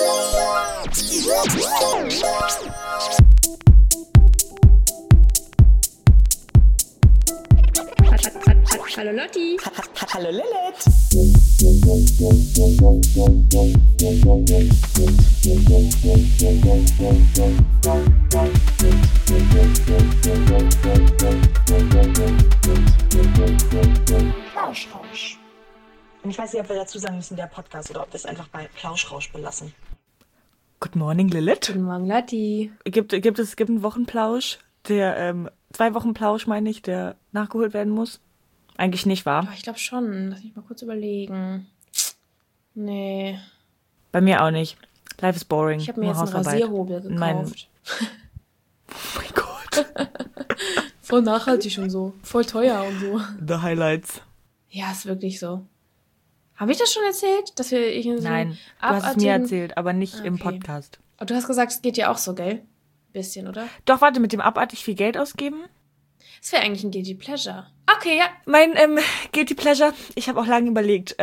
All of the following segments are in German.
Hallo Lotti. Hallo Lilith. Plauschrausch. Und ich weiß nicht, ob wir dazu sagen müssen, der Podcast, oder ob wir es einfach bei Plauschrausch belassen. Good morning, Lilith. Guten Morgen, Lotti. Gibt einen Wochenplausch, der 2 Wochenplausch, meine ich, der nachgeholt werden muss? Eigentlich nicht, wahr? Oh, ich glaube schon. Lass mich mal kurz überlegen. Nee. Bei mir auch nicht. Life is boring. Ich habe mir jetzt einen Rasierhobel gekauft. Oh mein Gott. Voll nachhaltig und so. Voll teuer und so. The Highlights. Ja, ist wirklich so. Habe ich das schon erzählt? Dass wir Nein, du hast es mir erzählt, aber nicht im Podcast. Aber du hast gesagt, es geht ja auch so, gell? Bisschen, oder? Doch, warte, mit dem abartig viel Geld ausgeben? Das wäre eigentlich ein Guilty Pleasure. Okay, ja. Mein Guilty Pleasure, ich habe auch lange überlegt.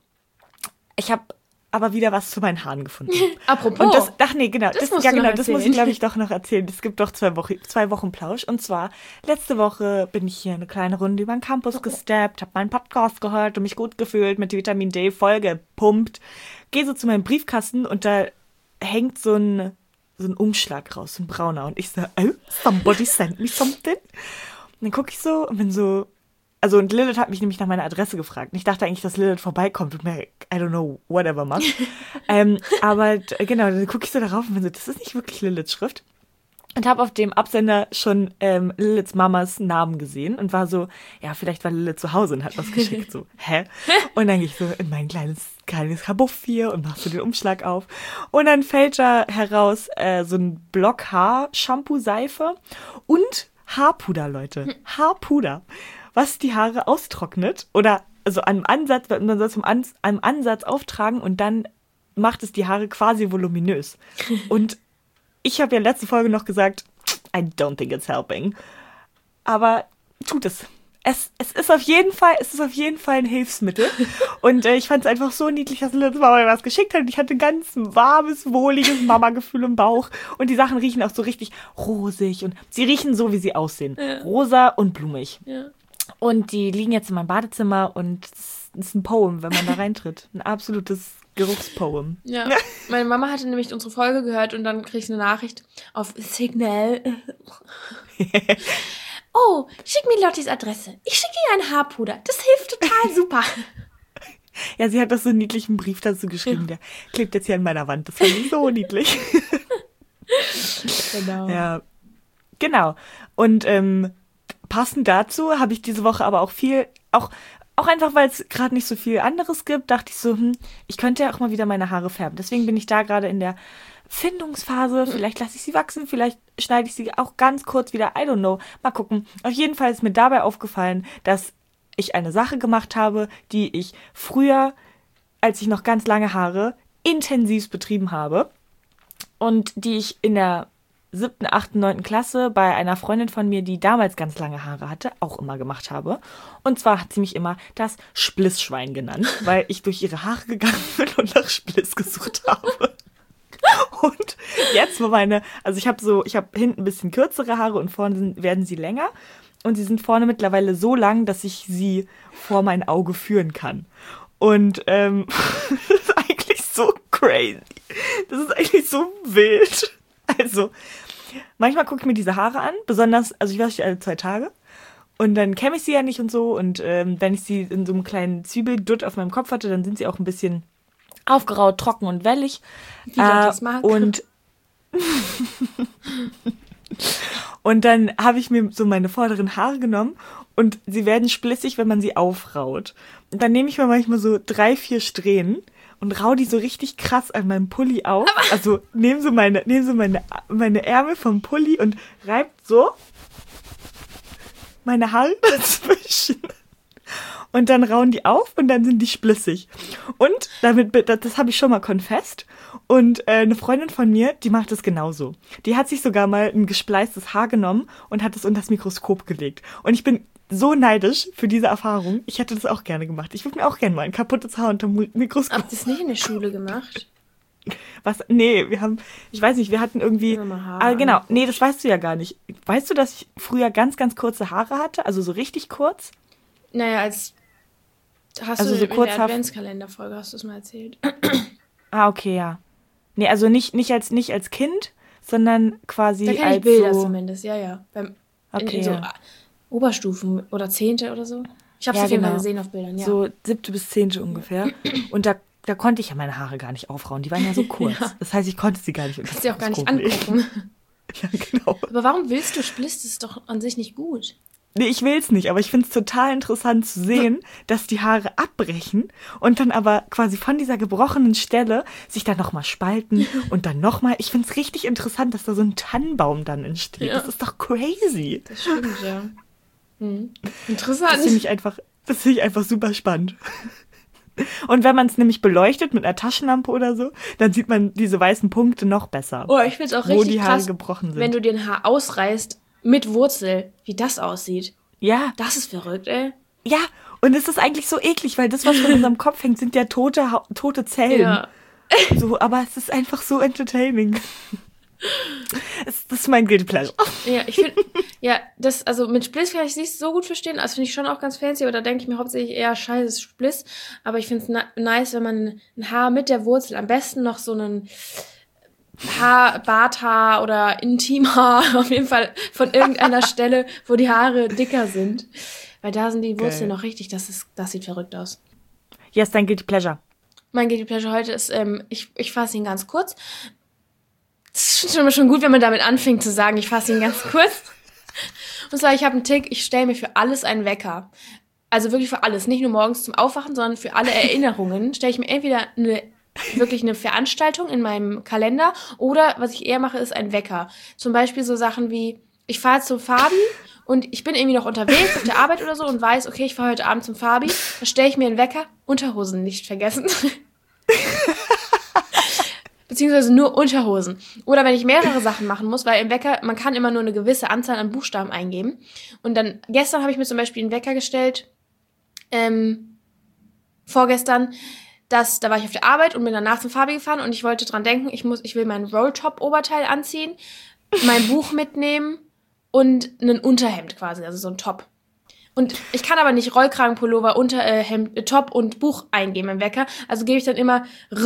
Ich habe aber wieder was zu meinen Haaren gefunden. Apropos. Und das muss ich, glaube ich, doch noch erzählen. Es gibt doch 2 Wochen Plausch. Und zwar, letzte Woche bin ich hier eine kleine Runde über den Campus gesteppt, habe meinen Podcast gehört und mich gut gefühlt, mit Vitamin D voll gepumpt. Gehe so zu meinem Briefkasten und da hängt so ein Umschlag raus, so ein brauner. Und ich so, oh, somebody sent me something. Und dann gucke ich so und bin so, und Lilith hat mich nämlich nach meiner Adresse gefragt. Und ich dachte eigentlich, dass Lilith vorbeikommt und mir, I don't know, whatever macht. Aber genau, dann gucke ich so darauf und bin so, das ist nicht wirklich Liliths Schrift. Und habe auf dem Absender schon Liliths Mamas Namen gesehen und war so, ja, vielleicht war Lilith zu Hause und hat was geschickt. So, hä? Und dann gehe ich so in mein kleines Kabuff hier und mache so den Umschlag auf. Und dann fällt da heraus so ein Block Haar-Shampoo-Seife und Haarpuder, Leute. Haarpuder. Was die Haare austrocknet oder also am Ansatz, man soll es am Ansatz auftragen und dann macht es die Haare quasi voluminös. Und ich habe ja letzte Folge noch gesagt, I don't think it's helping. Aber tut es. Es ist auf jeden Fall ein Hilfsmittel. Und ich fand es einfach so niedlich, dass Lilith Mama mir was geschickt hat. Und ich hatte ein ganz warmes, wohliges Mama-Gefühl im Bauch. Und die Sachen riechen auch so richtig rosig. Und sie riechen so, wie sie aussehen. Ja. Rosa und blumig. Ja. Und die liegen jetzt in meinem Badezimmer. Und es ist ein Poem, wenn man da reintritt. Ein absolutes Geruchspoem. Ja, meine Mama hatte nämlich unsere Folge gehört und dann krieg ich eine Nachricht auf Signal. Oh, schick mir Lottis Adresse. Ich schicke ihr ein Haarpuder. Das hilft total super. Ja, sie hat das so einen niedlichen Brief dazu geschrieben. Der klebt jetzt hier an meiner Wand. Das fand ich so niedlich. Genau. Ja, genau. Und passend dazu habe ich diese Woche aber auch viel, auch einfach, weil es gerade nicht so viel anderes gibt, dachte ich so, ich könnte ja auch mal wieder meine Haare färben. Deswegen bin ich da gerade in der Findungsphase. Vielleicht lasse ich sie wachsen, vielleicht schneide ich sie auch ganz kurz wieder. I don't know. Mal gucken. Auf jeden Fall ist mir dabei aufgefallen, dass ich eine Sache gemacht habe, die ich früher, als ich noch ganz lange Haare, intensiv betrieben habe. Und die ich in der 7., 8., 9. Klasse bei einer Freundin von mir, die damals ganz lange Haare hatte, auch immer gemacht habe. Und zwar hat sie mich immer das Splissschwein genannt, weil ich durch ihre Haare gegangen bin und nach Spliss gesucht habe. Und jetzt, ich habe hinten ein bisschen kürzere Haare und vorne werden sie länger. Und sie sind vorne mittlerweile so lang, dass ich sie vor mein Auge führen kann. Und das ist eigentlich so crazy. Das ist eigentlich so wild. Also, manchmal gucke ich mir diese Haare an, besonders, also ich wasche die alle 2 Tage und dann kämme ich sie ja nicht und so und wenn ich sie in so einem kleinen Zwiebeldutt auf meinem Kopf hatte, dann sind sie auch ein bisschen aufgeraut, trocken und wellig. Wie das mag. Und dann habe ich mir so meine vorderen Haare genommen und sie werden splissig, wenn man sie aufraut. Und dann nehme ich mir manchmal so 3, 4 Strähnen und rau die so richtig krass an meinem Pulli auf. Also nehm so meine Ärmel vom Pulli und reibt so meine Haare dazwischen. Und dann rauen die auf und dann sind die splissig. Und das habe ich schon mal confessed. Und eine Freundin von mir, die macht das genauso. Die hat sich sogar mal ein gespleistes Haar genommen und hat es unter das Mikroskop gelegt. Und ich bin so neidisch für diese Erfahrung. Ich hätte das auch gerne gemacht. Ich würde mir auch gerne mal ein kaputtes Haar unter dem Mikroskop. Habt ihr das nicht in der Schule gemacht? Was? Nee, ich weiß nicht, wir hatten irgendwie. Immer Haare Ah, genau, nee, das weißt du ja gar nicht. Weißt du, dass ich früher ganz, ganz kurze Haare hatte? Also so richtig kurz? Naja, hast Also du so in der kurzhaft- Adventskalenderfolge, hast du es mal erzählt. Ah, okay, ja. Nee, also nicht als Kind, sondern quasi Da kenne als ich Bilder so. zumindest, ja. Okay, in so ja. Oberstufen oder 10. oder so. Ich habe es Ja, auf jeden Fall genau. gesehen auf Bildern, ja. So 7. bis 10. ungefähr. Und da konnte ich ja meine Haare gar nicht aufrauen. Die waren ja so kurz. Ja. Das heißt, ich konnte sie gar nicht. Kannst du auch gar Das nicht Problem. angucken. Ja, genau. Aber warum willst du Spliss? Das ist doch an sich nicht gut. Nee, ich will's nicht, aber ich find's total interessant zu sehen, dass die Haare abbrechen und dann aber quasi von dieser gebrochenen Stelle sich dann nochmal spalten und dann nochmal. Ich find's richtig interessant, dass da so ein Tannenbaum dann entsteht. Ja. Das ist doch crazy. Das stimmt, ja. Das Interessant. finde ich einfach super spannend. Und wenn man es nämlich beleuchtet mit einer Taschenlampe oder so, dann sieht man diese weißen Punkte noch besser. Oh, ich finde es auch wo richtig die Haare krass, gebrochen sind. wenn du den Haar ausreißt mit Wurzel, wie das aussieht. Ja, Das ist verrückt, ey. ja. Und es ist eigentlich so eklig, weil das, was von unserem Kopf hängt, sind ja tote Zellen. Ja. So, aber es ist einfach so entertaining. Das ist mein Guilty Pleasure. Ja, ich finde, also mit Spliss kann ich es nicht so gut verstehen. Das finde ich schon auch ganz fancy, aber da denke ich mir hauptsächlich eher scheiße Spliss. Aber ich finde es nice, wenn man ein Haar mit der Wurzel, am besten noch so einen Barthaar oder Intimhaar, auf jeden Fall von irgendeiner Stelle, wo die Haare dicker sind. Weil da sind die Wurzeln Geil. noch richtig, das sieht verrückt aus. Yes, dein Guilty Pleasure. Mein Guilty Pleasure heute ist, ich fasse ihn ganz kurz. Es ist schon gut, wenn man damit anfängt zu sagen, ich fasse ihn ganz kurz. Und zwar, ich habe einen Tick, ich stelle mir für alles einen Wecker. Also wirklich für alles. Nicht nur morgens zum Aufwachen, sondern für alle Erinnerungen stelle ich mir entweder wirklich eine Veranstaltung in meinem Kalender oder, was ich eher mache, ist ein Wecker. Zum Beispiel so Sachen wie, ich fahre zum Fabi und ich bin irgendwie noch unterwegs auf der Arbeit oder so und weiß, okay, ich fahre heute Abend zum Fabi. Da stelle ich mir einen Wecker, Unterhosen nicht vergessen. Beziehungsweise nur Unterhosen. Oder wenn ich mehrere Sachen machen muss, weil im Wecker, man kann immer nur eine gewisse Anzahl an Buchstaben eingeben. Und dann, gestern habe ich mir zum Beispiel einen Wecker gestellt, vorgestern, da war ich auf der Arbeit und bin danach zum Fabi gefahren und ich wollte dran denken, ich will mein Rolltop-Oberteil anziehen, mein Buch mitnehmen und ein Unterhemd quasi, also so ein Top. Und ich kann aber nicht Rollkragenpullover, Unterhemd, Top und Buch eingeben im Wecker, also gebe ich dann immer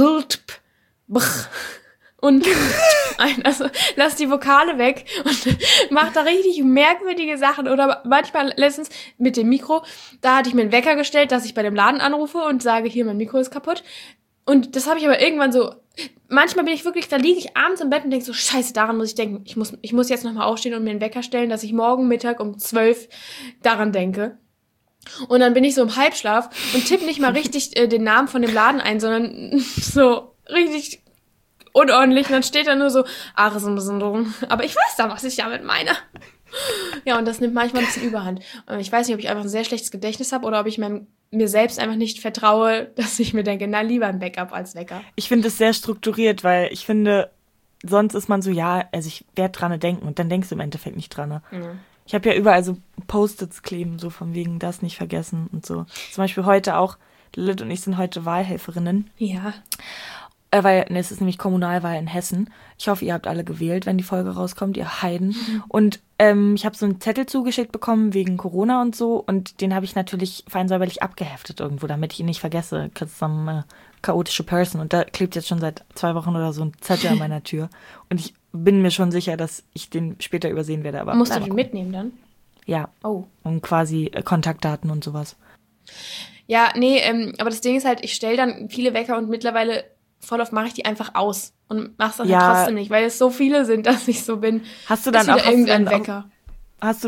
und ein. Also lass die Vokale weg und mach da richtig merkwürdige Sachen. Oder manchmal letztens mit dem Mikro, da hatte ich mir einen Wecker gestellt, dass ich bei dem Laden anrufe und sage, hier, mein Mikro ist kaputt. Und das habe ich aber irgendwann so, manchmal bin ich wirklich, da liege ich abends im Bett und denke so, scheiße, daran muss ich denken. Ich muss jetzt nochmal aufstehen und mir einen Wecker stellen, dass ich morgen Mittag um 12 daran denke. Und dann bin ich so im Halbschlaf und tippe nicht mal richtig den Namen von dem Laden ein, sondern so richtig unordentlich. Und dann steht da nur so, Ares-Syndrom. Aber ich weiß da, was ich damit meine. Ja, und das nimmt manchmal ein bisschen Überhand. Ich weiß nicht, ob ich einfach ein sehr schlechtes Gedächtnis habe oder ob ich mir selbst einfach nicht vertraue, dass ich mir denke, na, lieber ein Backup als Wecker. Ich finde es sehr strukturiert, weil ich finde, sonst ist man so, ja, also ich werde dran denken und dann denkst du im Endeffekt nicht dran. Mhm. Ich habe ja überall so Post-its kleben, so von wegen das nicht vergessen und so. Zum Beispiel heute auch, Lilith und ich sind heute Wahlhelferinnen. Ja. Weil es ist nämlich Kommunalwahl in Hessen. Ich hoffe, ihr habt alle gewählt, wenn die Folge rauskommt, ihr Heiden. Und ich habe so einen Zettel zugeschickt bekommen wegen Corona und so. Und den habe ich natürlich fein säuberlich abgeheftet irgendwo, damit ich ihn nicht vergesse. Some chaotische Person. Und da klebt jetzt schon seit 2 Wochen oder so ein Zettel an meiner Tür. Und ich bin mir schon sicher, dass ich den später übersehen werde. Aber Musst du den mitnehmen dann? Ja. Oh. Und quasi Kontaktdaten und sowas. Ja, nee, aber das Ding ist halt, ich stelle dann viele Wecker und mittlerweile voll oft mache ich die einfach aus und mach's dann halt trotzdem nicht, weil es so viele sind, dass ich so bin. Hast du dann auch irgendeinen Wecker? Hast du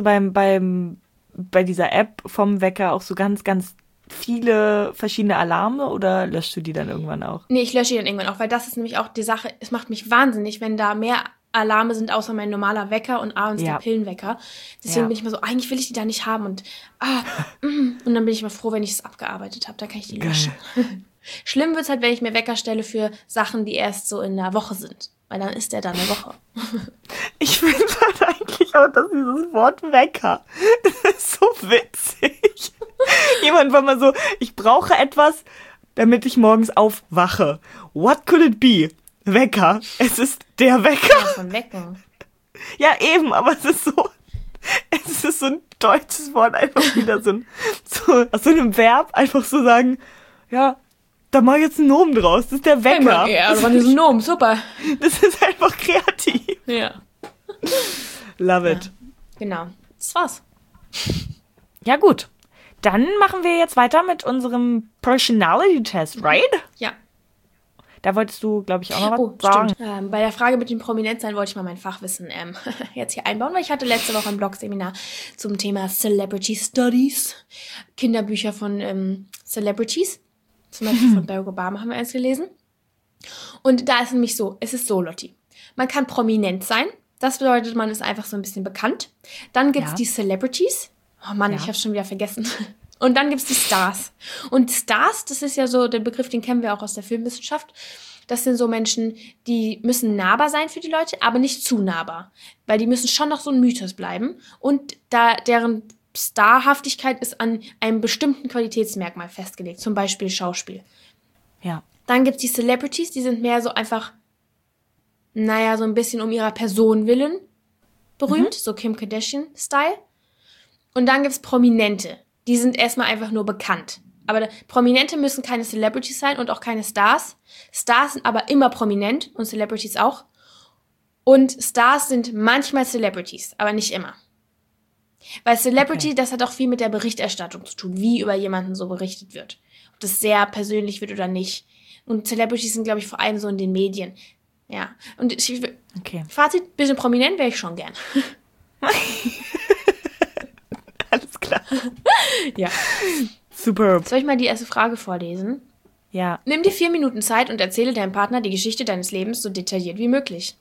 bei dieser App vom Wecker auch so ganz, ganz viele verschiedene Alarme oder löschst du die dann irgendwann auch? Nee, ich lösche die dann irgendwann auch, weil das ist nämlich auch die Sache, es macht mich wahnsinnig, wenn da mehr Alarme sind, außer mein normaler Wecker und abends der Pillenwecker. Deswegen bin ich immer so, eigentlich will ich die da nicht haben und und dann bin ich immer froh, wenn ich es abgearbeitet habe, dann kann ich die löschen. Schlimm wird's halt, wenn ich mir Wecker stelle für Sachen, die erst so in der Woche sind. Weil dann ist der da eine Woche. Ich finde halt eigentlich auch, dass dieses Wort Wecker, das ist so witzig. Jemand war mal so, ich brauche etwas, damit ich morgens aufwache. What could it be? Wecker. Es ist der Wecker. Ja, von Wecken. Ja, eben, aber es ist so ein deutsches Wort, einfach wieder so aus so einem Verb einfach so sagen, ja, da mach ich jetzt einen Nomen draus, das ist der Wecker. Ja, das war ein Nomen, super. Das ist einfach kreativ. Ja. Love it. Ja, genau, das war's. Ja, gut. Dann machen wir jetzt weiter mit unserem Personality-Test, right? Ja. Da wolltest du, glaube ich, auch noch was sagen. Stimmt. Bei der Frage mit dem Prominentsein wollte ich mal mein Fachwissen jetzt hier einbauen, weil ich hatte letzte Woche ein Blogseminar zum Thema Celebrity Studies. Kinderbücher von Celebrities. Zum Beispiel von Barack Obama haben wir eins gelesen. Und da ist nämlich so, es ist so, Lotti. Man kann prominent sein. Das bedeutet, man ist einfach so ein bisschen bekannt. Dann gibt's die Celebrities. Oh Mann, ich habe schon wieder vergessen. Und dann gibt's die Stars. Und Stars, das ist ja so der Begriff, den kennen wir auch aus der Filmwissenschaft. Das sind so Menschen, die müssen nahbar sein für die Leute, aber nicht zu nahbar. Weil die müssen schon noch so ein Mythos bleiben. Und deren Starhaftigkeit ist an einem bestimmten Qualitätsmerkmal festgelegt. Zum Beispiel Schauspiel. Ja. Dann gibt's die Celebrities, die sind mehr so einfach, so ein bisschen um ihrer Person willen berühmt. So Kim Kardashian-Style. Und dann gibt's Prominente. Die sind erstmal einfach nur bekannt. Aber Prominente müssen keine Celebrities sein und auch keine Stars. Stars sind aber immer prominent und Celebrities auch. Und Stars sind manchmal Celebrities, aber nicht immer. Weil Celebrity, das hat auch viel mit der Berichterstattung zu tun, wie über jemanden so berichtet wird. Ob das sehr persönlich wird oder nicht. Und Celebrities sind, glaube ich, vor allem so in den Medien. Ja. Und Fazit, bisschen prominent wäre ich schon gern. Alles klar. Ja. Super. Soll ich mal die erste Frage vorlesen? Ja. Nimm dir 4 Minuten Zeit und erzähle deinem Partner die Geschichte deines Lebens so detailliert wie möglich.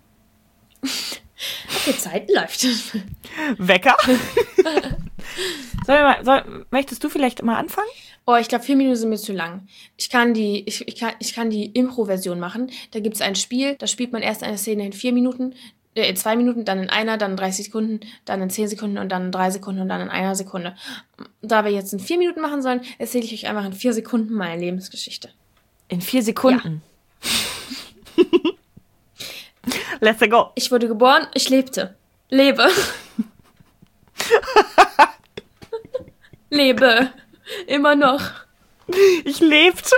Okay, Zeit läuft. Wecker? Möchtest du vielleicht mal anfangen? Oh, ich glaube, 4 Minuten sind mir zu lang. Ich kann die Impro-Version machen. Da gibt es ein Spiel, da spielt man erst eine Szene in 4 Minuten, in 2 Minuten, dann in einer, dann in 30 Sekunden, dann in 10 Sekunden und dann in 3 Sekunden und dann in 1 Sekunde. Da wir jetzt in 4 Minuten machen sollen, erzähle ich euch einfach in 4 Sekunden meine Lebensgeschichte. In 4 Sekunden? Ja. Let's go. Ich wurde geboren, ich lebte. Lebe. Lebe. Immer noch. Ich lebte.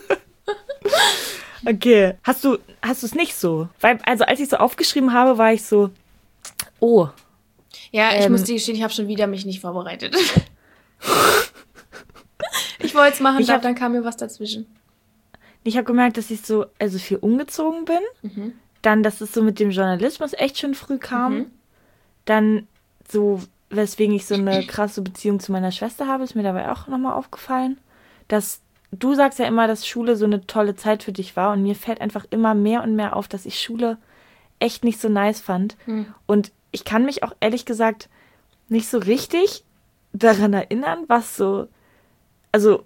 Okay. Hast du es nicht so? Weil, also als ich so aufgeschrieben habe, war ich so, oh. Ja, ich muss dir gestehen, ich habe schon wieder mich nicht vorbereitet. Ich wollte es machen, dann kam mir was dazwischen. Ich habe gemerkt, dass ich so viel umgezogen bin. Mhm. Dann, dass es so mit dem Journalismus echt schon früh kam. Mhm. Dann so, weswegen ich so eine krasse Beziehung zu meiner Schwester habe, ist mir dabei auch nochmal aufgefallen. Dass du sagst ja immer, dass Schule so eine tolle Zeit für dich war. Und mir fällt einfach immer mehr und mehr auf, dass ich Schule echt nicht so nice fand. Mhm. Und ich kann mich auch ehrlich gesagt nicht so richtig daran erinnern, was so, also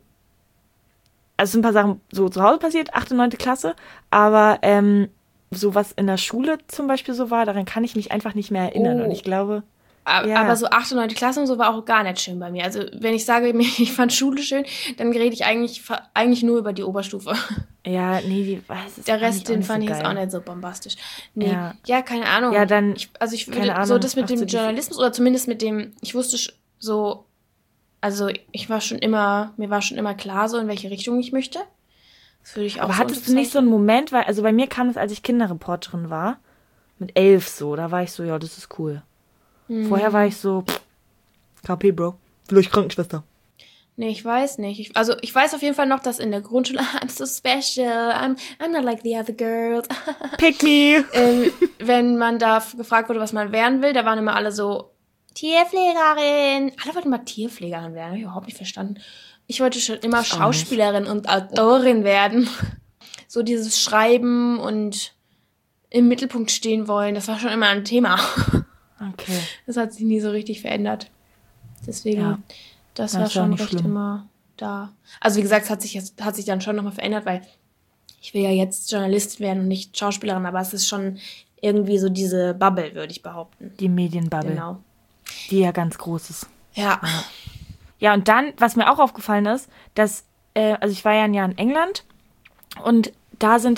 ein paar Sachen so zu Hause passiert, 8. und 9. Klasse, aber so was in der Schule zum Beispiel so war, daran kann ich mich einfach nicht mehr erinnern. Und ich glaube, aber so 8. und 9. Klasse und so war auch gar nicht schön bei mir. Also wenn ich sage, ich fand Schule schön, dann rede ich eigentlich nur über die Oberstufe. Ja, nee, der Rest, den fand ich jetzt auch nicht so bombastisch. Nee, ja keine Ahnung. Ja, dann, ich würde so das mit dem Journalismus oder zumindest mit dem, ich wusste so, also mir war schon immer klar, so in welche Richtung ich möchte. Das würde ich auch aber so hattest du nicht so einen Moment, weil, also bei mir kam es, als ich Kinderreporterin war, mit 11 so, da war ich so, ja, das ist cool. Vorher war ich so, KP, Bro, vielleicht Krankenschwester. Nee, ich weiß nicht. Ich weiß auf jeden Fall noch, dass in der Grundschule, I'm so special, I'm not like the other girls. Pick me. Wenn man da gefragt wurde, was man werden will, da waren immer alle so, Tierpflegerin. Alle wollten immer Tierpflegerin werden, habe ich überhaupt nicht verstanden. Ich wollte schon immer Schauspielerin und Autorin werden. So dieses Schreiben und im Mittelpunkt stehen wollen, das war schon immer ein Thema. Okay. Das hat sich nie so richtig verändert. Deswegen, das war schon recht schlimm. Immer da. Also wie gesagt, es hat sich dann schon nochmal verändert, weil ich will ja jetzt Journalistin werden und nicht Schauspielerin, aber es ist schon irgendwie so diese Bubble, würde ich behaupten. Die Medienbubble. Genau. Die ja ganz groß ist. Ja. Ja, und dann, was mir auch aufgefallen ist, dass, also ich war ja ein Jahr in England und da sind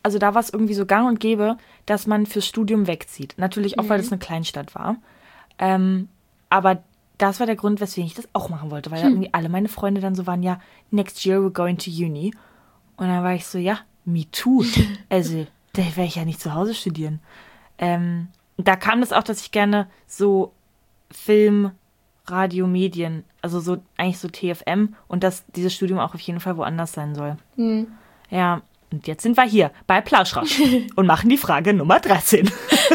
also da war es irgendwie so gang und gäbe, dass man fürs Studium wegzieht. Natürlich auch, weil das eine Kleinstadt war. Aber das war der Grund, weswegen ich das auch machen wollte, weil da irgendwie alle meine Freunde dann so waren, ja, next year we're going to uni. Und dann war ich so, ja, me too. Also, da werde ich ja nicht zu Hause studieren. Da kam das auch, dass ich gerne so Film, Radio, Medien, also so eigentlich so TFM und dass dieses Studium auch auf jeden Fall woanders sein soll. Ja, und jetzt sind wir hier bei Plauschrausch und machen die Frage Nummer 13.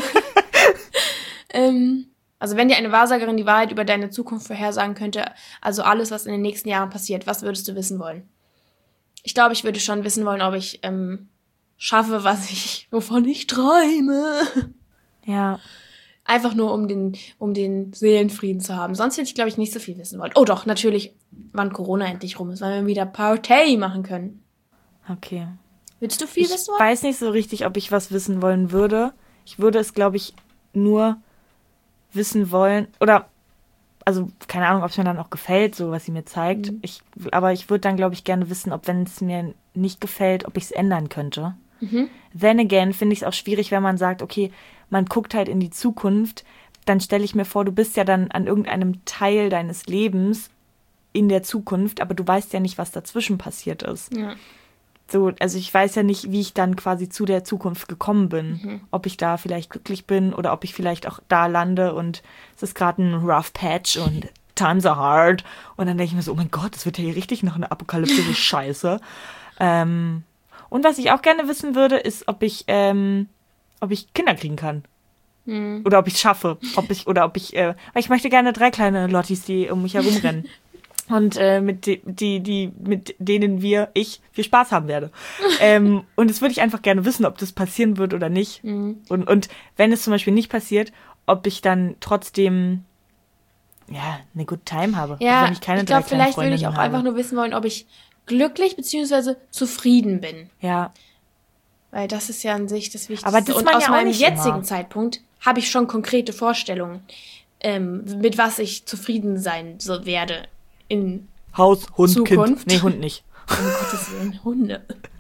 Also wenn dir eine Wahrsagerin die Wahrheit über deine Zukunft vorhersagen könnte, also alles, was in den nächsten Jahren passiert, was würdest du wissen wollen? Ich glaube, ich würde schon wissen wollen, ob ich schaffe, wovon ich träume. Ja. Einfach nur, um den Seelenfrieden zu haben. Sonst hätte ich, glaube ich, nicht so viel wissen wollen. Oh doch, natürlich, wann Corona endlich rum ist, weil wir wieder Party machen können. Okay. Willst du viel wissen wollen? Ich weiß nicht so richtig, ob ich was wissen wollen würde. Ich würde es, glaube ich, nur wissen wollen, oder, also, keine Ahnung, ob es mir dann auch gefällt, so was sie mir zeigt. Aber ich würde dann, glaube ich, gerne wissen, ob, wenn es mir nicht gefällt, ob ich es ändern könnte. Then again finde ich es auch schwierig, wenn man sagt, okay, man guckt halt in die Zukunft, dann stelle ich mir vor, du bist ja dann an irgendeinem Teil deines Lebens in der Zukunft, aber du weißt ja nicht, was dazwischen passiert ist. Ja. So, also ich weiß ja nicht, wie ich dann quasi zu der Zukunft gekommen bin. Ob ich da vielleicht glücklich bin oder ob ich vielleicht auch da lande und es ist gerade ein rough patch und times are hard. Und dann denke ich mir so, oh mein Gott, das wird ja hier richtig noch eine apokalyptische Scheiße. Und was ich auch gerne wissen würde, ist, ob ich Kinder kriegen kann. Oder ob ich es schaffe. Weil ich möchte gerne 3 kleine Lottis, die um mich herumrennen. Und mit denen ich viel Spaß haben werde. Und das würde ich einfach gerne wissen, ob das passieren wird oder nicht. Und wenn es zum Beispiel nicht passiert, ob ich dann trotzdem eine good time habe. Ja, wenn ich keine ich glaube, 3 kleinen vielleicht würde ich Freundinnen auch einfach nur wissen wollen, ob ich glücklich bzw. zufrieden bin. Ja. Weil das ist ja an sich das Wichtigste. Aber das und man aus ja auch meinem nicht jetzigen immer. Zeitpunkt habe ich schon konkrete Vorstellungen, mit was ich zufrieden sein werde in Haus, Hund, Zukunft. Kind. Nee, Hund nicht. Um Gottes Willen, Hunde.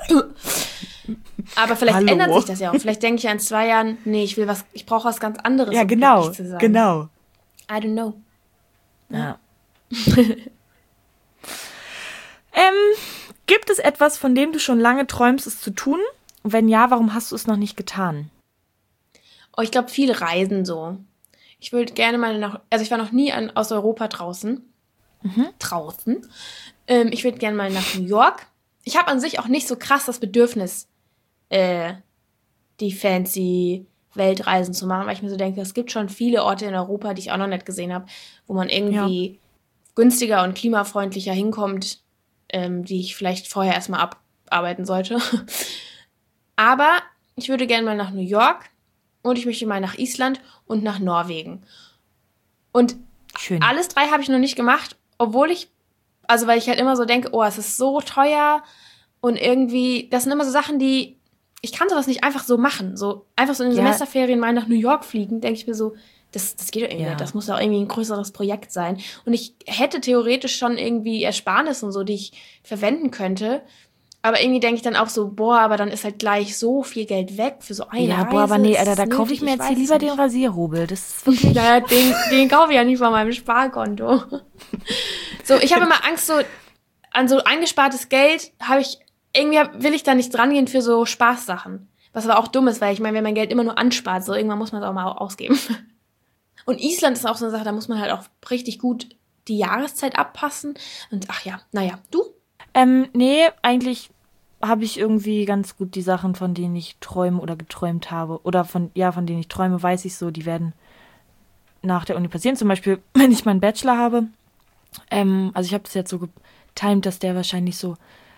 Aber vielleicht Hallo. ändert sich das ja auch. Vielleicht denke ich ja in 2 Jahren, nee, ich brauche was ganz anderes, Ja, um genau. glücklich zu sein. Genau. I don't know. Ja. Gibt es etwas, von dem du schon lange träumst, es zu tun? Wenn ja, warum hast du es noch nicht getan? Oh, ich glaube, viele reisen so. Ich würde gerne mal ich war noch nie aus Europa draußen. Draußen. Ich würde gerne mal nach New York. Ich habe an sich auch nicht so krass das Bedürfnis, die fancy Weltreisen zu machen, weil ich mir so denke, es gibt schon viele Orte in Europa, die ich auch noch nicht gesehen habe, wo man irgendwie günstiger und klimafreundlicher hinkommt, die ich vielleicht vorher erstmal abarbeiten sollte. Aber ich würde gerne mal nach New York und ich möchte mal nach Island und nach Norwegen. Und Schön. alles 3 habe ich noch nicht gemacht, weil ich halt immer so denke, oh, es ist so teuer und irgendwie, das sind immer so Sachen, ich kann sowas nicht einfach so machen. So einfach so in den Semesterferien mal nach New York fliegen, denke ich mir so, das geht doch irgendwie nicht. Das muss doch irgendwie ein größeres Projekt sein. Und ich hätte theoretisch schon irgendwie Ersparnisse und so, die ich verwenden könnte. Aber irgendwie denke ich dann auch so, aber dann ist halt gleich so viel Geld weg für so eine Reise. Aber nee, Alter, da kaufe ich mir jetzt hier lieber den Rasierhobel. Das ist wirklich... Naja, den kaufe ich ja nicht von meinem Sparkonto. So, ich habe immer Angst, so an so eingespartes Geld will ich da nicht dran gehen für so Spaßsachen. Was aber auch dumm ist, weil ich meine, wenn man Geld immer nur anspart, so irgendwann muss man es auch mal ausgeben. Und Island ist auch so eine Sache, da muss man halt auch richtig gut die Jahreszeit abpassen. Und du? Nee, eigentlich habe ich irgendwie ganz gut die Sachen, von denen ich träume oder geträumt habe. Oder von denen ich träume, weiß ich so, die werden nach der Uni passieren. Zum Beispiel, wenn ich meinen Bachelor habe. Also ich habe das jetzt so getimt, dass der wahrscheinlich so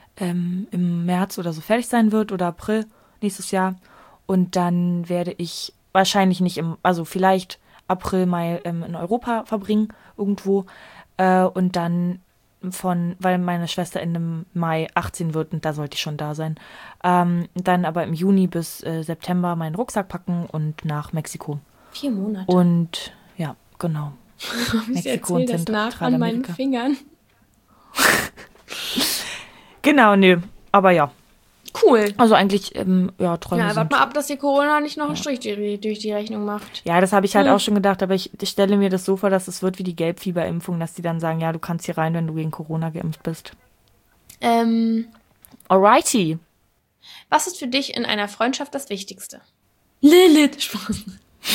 im März oder so fertig sein wird oder April nächstes Jahr. Und dann werde ich wahrscheinlich nicht vielleicht April, Mai in Europa verbringen, irgendwo. Und dann weil meine Schwester Ende Mai 18 wird und da sollte ich schon da sein. Dann aber im Juni bis September meinen Rucksack packen und nach Mexiko. 4 Monate. Und ja, genau. Ich erzähle das nach an meinen Fingern. Genau, nö. Aber ja. cool. Also eigentlich, Träume Ja, warte sind... mal ab, dass die Corona nicht noch einen Strich durch die Rechnung macht. Ja, das habe ich halt auch schon gedacht, aber ich stelle mir das so vor, dass es wird wie die Gelbfieberimpfung, dass die dann sagen, ja, du kannst hier rein, wenn du gegen Corona geimpft bist. Alrighty. Was ist für dich in einer Freundschaft das Wichtigste? Lilith, Spaß.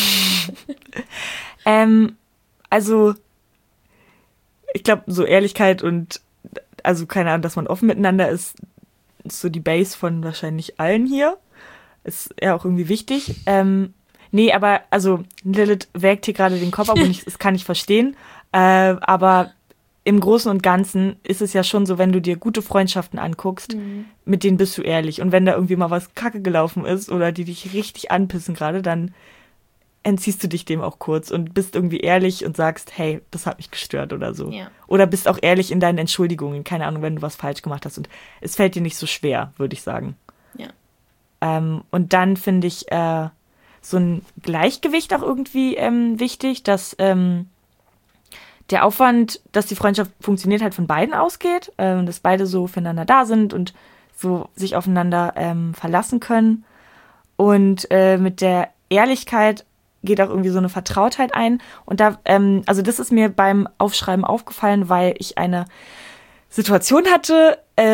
Also, ich glaube, so Ehrlichkeit und, also keine Ahnung, dass man offen miteinander ist so die Base von wahrscheinlich allen hier. Ist ja auch irgendwie wichtig. Nee, aber, also, Lilith wägt hier gerade den Kopf ab und das kann ich verstehen. Aber im Großen und Ganzen ist es ja schon so, wenn du dir gute Freundschaften anguckst, mit denen bist du ehrlich. Und wenn da irgendwie mal was kacke gelaufen ist oder die dich richtig anpissen gerade, dann entziehst du dich dem auch kurz und bist irgendwie ehrlich und sagst, hey, das hat mich gestört oder so. Ja. Oder bist auch ehrlich in deinen Entschuldigungen, keine Ahnung, wenn du was falsch gemacht hast. Und es fällt dir nicht so schwer, würde ich sagen. Ja. Und dann finde ich so ein Gleichgewicht auch irgendwie wichtig, dass der Aufwand, dass die Freundschaft funktioniert, halt von beiden ausgeht, dass beide so füreinander da sind und so sich aufeinander verlassen können. Und mit der Ehrlichkeit geht auch irgendwie so eine Vertrautheit ein. Und da, also das ist mir beim Aufschreiben aufgefallen, weil ich eine Situation hatte,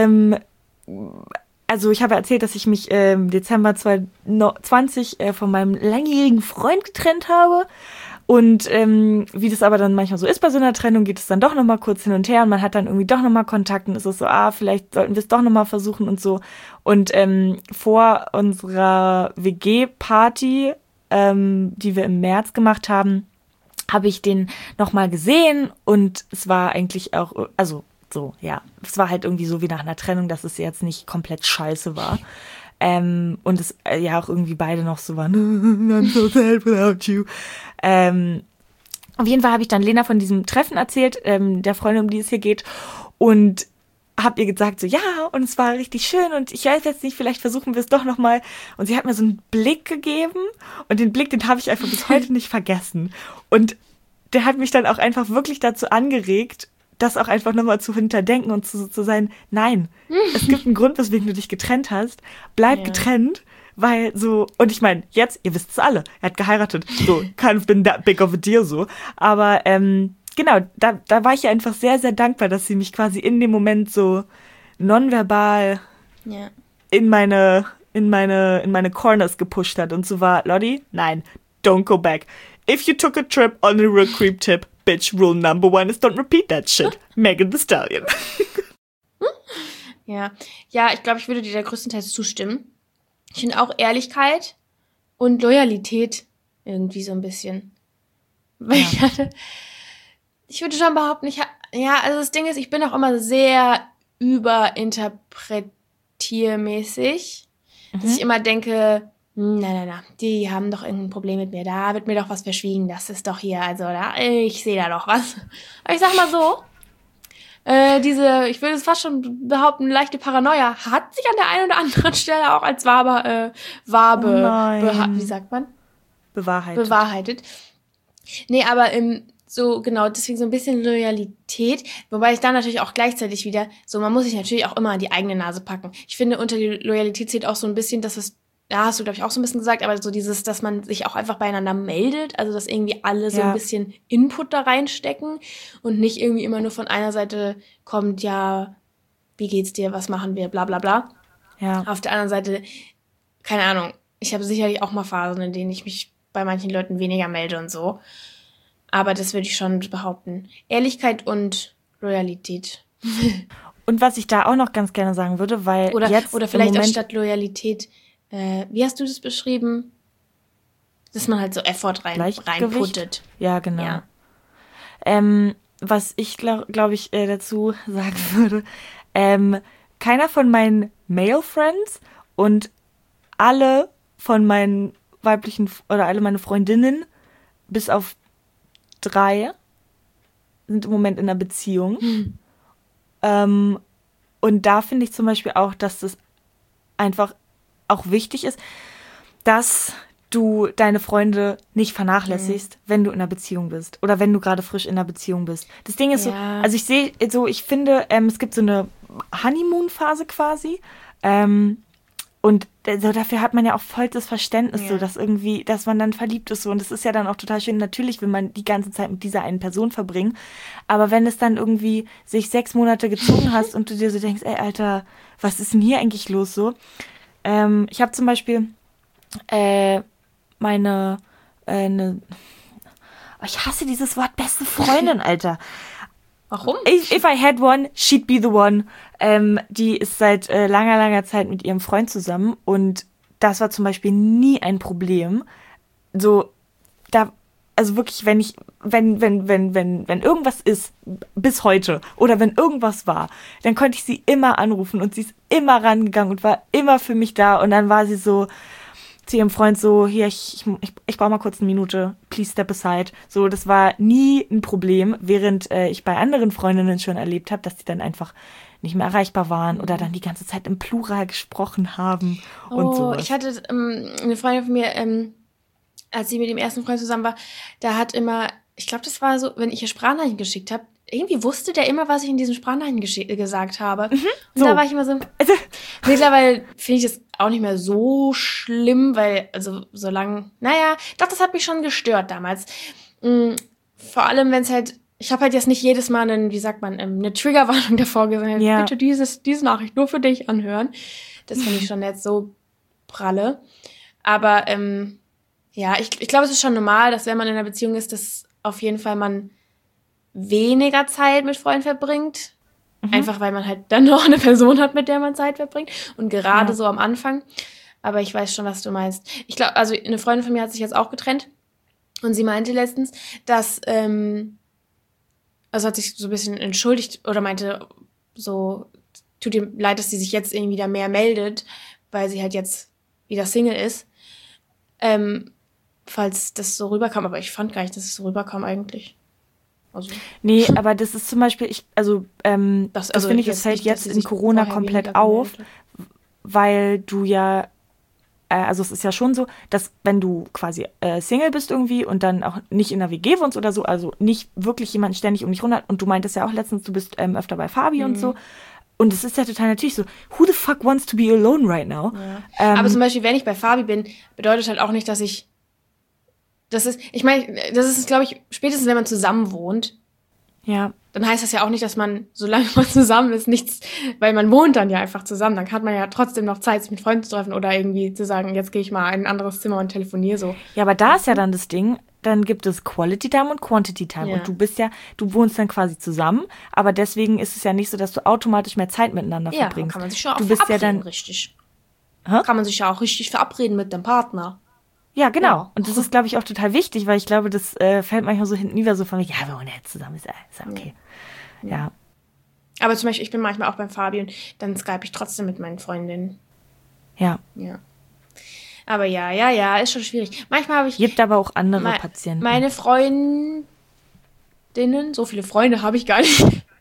also ich habe erzählt, dass ich mich im Dezember 2020 von meinem langjährigen Freund getrennt habe. Und wie das aber dann manchmal so ist bei so einer Trennung, geht es dann doch nochmal kurz hin und her und man hat dann irgendwie doch nochmal Kontakt und ist es so, vielleicht sollten wir es doch nochmal versuchen und so. Und vor unserer WG-Party, die wir im März gemacht haben, habe ich den nochmal gesehen und es war eigentlich auch, also so, ja, es war halt irgendwie so wie nach einer Trennung, dass es jetzt nicht komplett scheiße war. Und es ja auch irgendwie beide noch so waren, I'm so sad without you. Auf jeden Fall habe ich dann Lena von diesem Treffen erzählt, der Freundin, um die es hier geht, und habe ihr gesagt, so, ja, und es war richtig schön und ich weiß jetzt nicht, vielleicht versuchen wir es doch nochmal. Und sie hat mir so einen Blick gegeben und den Blick, den habe ich einfach bis heute nicht vergessen. Und der hat mich dann auch einfach wirklich dazu angeregt, das auch einfach nochmal zu hinterdenken und zu sein, nein, es gibt einen Grund, weswegen du dich getrennt hast, bleib getrennt, weil so, und ich meine, jetzt, ihr wisst es alle, er hat geheiratet, so, kind of been that big of a deal, so, aber genau, da war ich ja einfach sehr, sehr dankbar, dass sie mich quasi in dem Moment so nonverbal in meine Corners gepusht hat und so war, Lottie, nein, don't go back. If you took a trip on a real creep tip, bitch, rule number 1 is don't repeat that shit. Megan Thee Stallion. Ja, ich glaube, ich würde dir da größtenteils zustimmen. Ich finde auch Ehrlichkeit und Loyalität irgendwie so ein bisschen. Weil ich würde schon behaupten, also das Ding ist, ich bin auch immer sehr überinterpretiermäßig, dass ich immer denke, na, die haben doch irgendein Problem mit mir, da wird mir doch was verschwiegen, das ist doch hier, also ich sehe da doch was. Aber ich sag mal so, ich würde es fast schon behaupten, leichte Paranoia hat sich an der einen oder anderen Stelle auch als wie sagt man? Bewahrheitet. Nee, aber so genau, deswegen so ein bisschen Loyalität, wobei ich dann natürlich auch gleichzeitig wieder, so man muss sich natürlich auch immer an die eigene Nase packen. Ich finde, unter die Loyalität zählt auch so ein bisschen, dass es, ja, hast du, glaube ich, auch so ein bisschen gesagt, aber so dieses, dass man sich auch einfach beieinander meldet, also dass irgendwie alle so ein bisschen Input da reinstecken und nicht irgendwie immer nur von einer Seite kommt, ja, wie geht's dir, was machen wir, bla bla bla. Ja. Auf der anderen Seite, keine Ahnung, ich habe sicherlich auch mal Phasen, in denen ich mich bei manchen Leuten weniger melde und so. Aber das würde ich schon behaupten. Ehrlichkeit und Loyalität. Und was ich da auch noch ganz gerne sagen würde, weil oder vielleicht auch statt Loyalität, wie hast du das beschrieben? Dass man halt so Effort reinputtet. Ja, genau. Ja. Was ich glaube ich dazu sagen würde, keiner von meinen Male Friends und alle von meinen weiblichen oder alle meine Freundinnen bis auf 3 sind im Moment in einer Beziehung. Und da finde ich zum Beispiel auch, dass das einfach auch wichtig ist, dass du deine Freunde nicht vernachlässigst, wenn du in einer Beziehung bist oder wenn du gerade frisch in einer Beziehung bist. Das Ding ist so, also ich finde, es gibt so eine Honeymoon-Phase quasi, Und so, dafür hat man ja auch vollstes Verständnis, so, dass irgendwie, dass man dann verliebt ist, so. Und das ist ja dann auch total schön. Natürlich will man die ganze Zeit mit dieser einen Person verbringen. Aber wenn es dann irgendwie sich 6 Monate gezogen hast und du dir so denkst, ey, Alter, was ist denn hier eigentlich los, so? Ich habe zum Beispiel, ich hasse dieses Wort beste Freundin, Alter. Warum? If I had one, she'd be the one. Die ist seit langer Zeit mit ihrem Freund zusammen und das war zum Beispiel nie ein Problem. So, also wirklich, wenn irgendwas ist, bis heute, oder wenn irgendwas war, dann konnte ich sie immer anrufen und sie ist immer rangegangen und war immer für mich da und dann war sie so zu ihrem Freund so, hier, ich brauche mal kurz 1 Minute, please step aside. So, das war nie ein Problem, während ich bei anderen Freundinnen schon erlebt habe, dass die dann einfach nicht mehr erreichbar waren oder dann die ganze Zeit im Plural gesprochen haben und so. Ich hatte eine Freundin von mir, als sie mit dem ersten Freund zusammen war, da hat immer, ich glaube, das war so, wenn ich ihr Sprachnachrichten geschickt habe, irgendwie wusste der immer, was ich in diesen Sprachnachrichten gesagt habe. Und da war ich immer so, mittlerweile finde ich das auch nicht mehr so schlimm, weil, also doch, das hat mich schon gestört damals. Vor allem, wenn es halt, ich habe halt jetzt nicht jedes Mal eine Triggerwarnung davor gesagt, bitte diese Nachricht nur für dich anhören. Das finde ich schon jetzt so pralle. Aber, ich glaube, es ist schon normal, dass wenn man in einer Beziehung ist, dass auf jeden Fall man weniger Zeit mit Freunden verbringt. Einfach, weil man halt dann noch eine Person hat, mit der man Zeit verbringt. Und gerade so am Anfang. Aber ich weiß schon, was du meinst. Ich glaube, also eine Freundin von mir hat sich jetzt auch getrennt. Und sie meinte letztens, dass, hat sich so ein bisschen entschuldigt oder meinte so, tut ihr leid, dass sie sich jetzt irgendwie wieder mehr meldet, weil sie halt jetzt wieder Single ist. Falls das so rüberkam. Aber ich fand gar nicht, dass es so rüberkam eigentlich. Also. Nee, aber das ist zum Beispiel, das finde ich, das fällt jetzt in Corona komplett auf, weil du ja, also es ist ja schon so, dass wenn du quasi Single bist irgendwie und dann auch nicht in der WG wohnst oder so, also nicht wirklich jemanden ständig um dich rum hat und du meintest ja auch letztens, du bist öfter bei Fabi und so. Und es ist ja total natürlich so, who the fuck wants to be alone right now? Ja. Aber zum Beispiel, wenn ich bei Fabi bin, bedeutet halt auch nicht, dass ich das ist, glaube ich, spätestens wenn man zusammen wohnt, dann heißt das ja auch nicht, dass man, solange man zusammen ist, nichts, weil man wohnt dann ja einfach zusammen, dann hat man ja trotzdem noch Zeit, sich mit Freunden zu treffen oder irgendwie zu sagen, jetzt gehe ich mal in ein anderes Zimmer und telefoniere so. Ja, aber da ist ja dann das Ding, dann gibt es Quality Time und Quantity Time und du wohnst dann quasi zusammen, aber deswegen ist es ja nicht so, dass du automatisch mehr Zeit miteinander verbringst. Ja, kann man sich schon auch verabreden, richtig. Kann man sich ja auch richtig verabreden mit dem Partner. Ja, genau. Ja. Und das ist, glaube ich, auch total wichtig, weil ich glaube, das fällt manchmal so hinten über, so von, wir wohnen jetzt zusammen, ist okay. Ja. Aber zum Beispiel, ich bin manchmal auch beim Fabi und dann skype ich trotzdem mit meinen Freundinnen. Ja. Aber ist schon schwierig. Manchmal habe ich... Gibt aber auch andere Patienten. Meine Freundinnen, so viele Freunde habe ich gar nicht.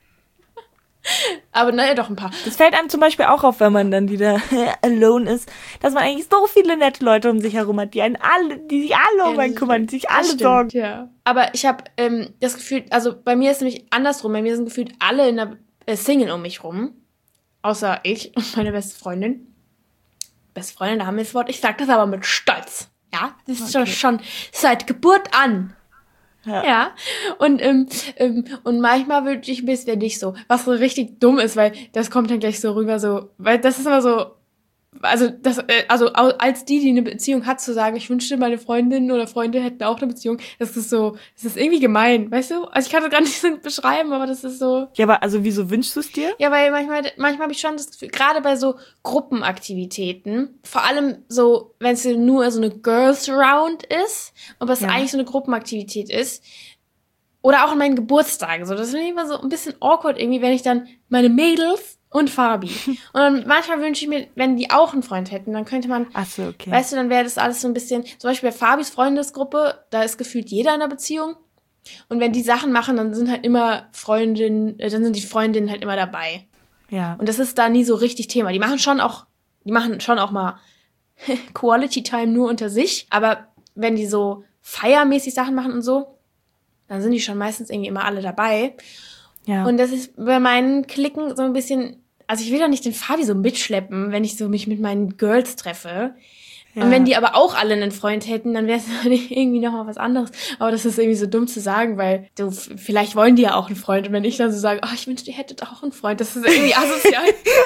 Aber naja, doch ein paar. Das fällt einem zum Beispiel auch auf, wenn man dann wieder alone ist, dass man eigentlich so viele nette Leute um sich herum hat, die sich alle um einen kümmern, die sich alle sorgen. Ja. Aber ich habe das Gefühl, also bei mir ist nämlich andersrum, bei mir sind gefühlt alle in der Single um mich rum, außer ich und meine beste Freundin. Beste Freundin, da haben wir das Wort, ich sag das aber mit Stolz. Ja, das ist schon seit Geburt an. Ja. Und manchmal wünsche ich mir, es wäre nicht so. Was so richtig dumm ist, weil das kommt dann gleich so rüber, so, weil das ist immer so, also als die eine Beziehung hat, zu sagen, ich wünschte, meine Freundin oder Freunde hätten auch eine Beziehung, das ist irgendwie gemein, weißt du? Also ich kann das gar nicht so beschreiben, aber das ist so. Ja, aber also wieso wünschst du es dir? Ja, weil manchmal habe ich schon das Gefühl, gerade bei so Gruppenaktivitäten, vor allem so, wenn es nur so eine Girls Round ist, aber es eigentlich so eine Gruppenaktivität ist, oder auch an meinen Geburtstagen, so, das finde ich immer so ein bisschen awkward irgendwie, wenn ich dann meine Mädels und Fabi. Und dann manchmal wünsche ich mir, wenn die auch einen Freund hätten, dann könnte man, weißt du, dann wäre das alles so ein bisschen, zum Beispiel bei Fabis Freundesgruppe, da ist gefühlt jeder in einer Beziehung. Und wenn die Sachen machen, dann sind halt immer dann sind die Freundinnen halt immer dabei. Ja. Und das ist da nie so richtig Thema. Die machen schon auch mal Quality Time nur unter sich. Aber wenn die so feiermäßig Sachen machen und so, dann sind die schon meistens irgendwie immer alle dabei. Ja. Und das ist bei meinen Klicken so ein bisschen, also ich will doch nicht den Fabi so mitschleppen, wenn ich so mich mit meinen Girls treffe. Ja. Und wenn die aber auch alle einen Freund hätten, dann wäre es irgendwie noch mal was anderes. Aber das ist irgendwie so dumm zu sagen, weil vielleicht wollen die ja auch einen Freund. Und wenn ich dann so sage, ich wünschte, ihr hättet auch einen Freund, das ist irgendwie asozial.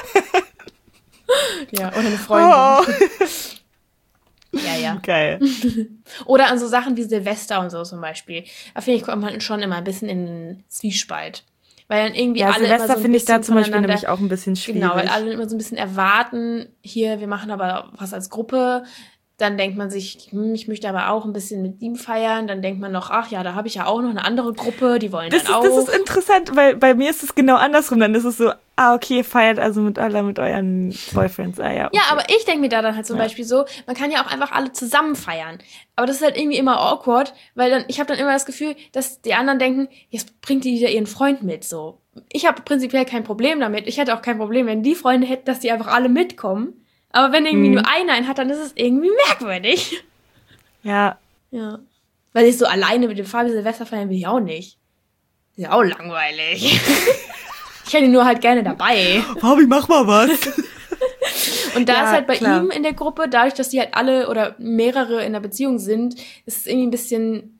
Ja, oder eine Freundin. Ja. Geil. Oder an so Sachen wie Silvester und so zum Beispiel. Da finde ich, kommt man schon immer ein bisschen in den Zwiespalt. Weil dann irgendwie alle Silvester immer so finde ich da zum Beispiel nämlich auch ein bisschen schwierig. Genau, weil alle immer so ein bisschen erwarten, hier, wir machen aber was als Gruppe. Dann denkt man sich, ich möchte aber auch ein bisschen mit ihm feiern. Dann denkt man noch, ach ja, da habe ich ja auch noch eine andere Gruppe, die wollen dann auch. Das ist interessant, weil bei mir ist es genau andersrum. Dann ist es so, okay, feiert also mit euren Boyfriends. Ja, okay. Ja, aber ich denke mir da dann halt zum Beispiel so, man kann ja auch einfach alle zusammen feiern. Aber das ist halt irgendwie immer awkward, weil dann ich habe dann immer das Gefühl, dass die anderen denken, jetzt bringt die wieder ihren Freund mit. So, ich habe prinzipiell kein Problem damit. Ich hätte auch kein Problem, wenn die Freunde hätten, dass die einfach alle mitkommen. Aber wenn irgendwie nur einer einen hat, dann ist es irgendwie merkwürdig. Ja. Ja. Weil ich so alleine mit dem Fabi Silvester feiern will ich auch nicht. Ist ja auch langweilig. Ich hätte ihn nur halt gerne dabei. Fabi, mach mal was. Und da ist halt bei klar. ihm in der Gruppe, dadurch, dass die halt alle oder mehrere in der Beziehung sind, ist es irgendwie ein bisschen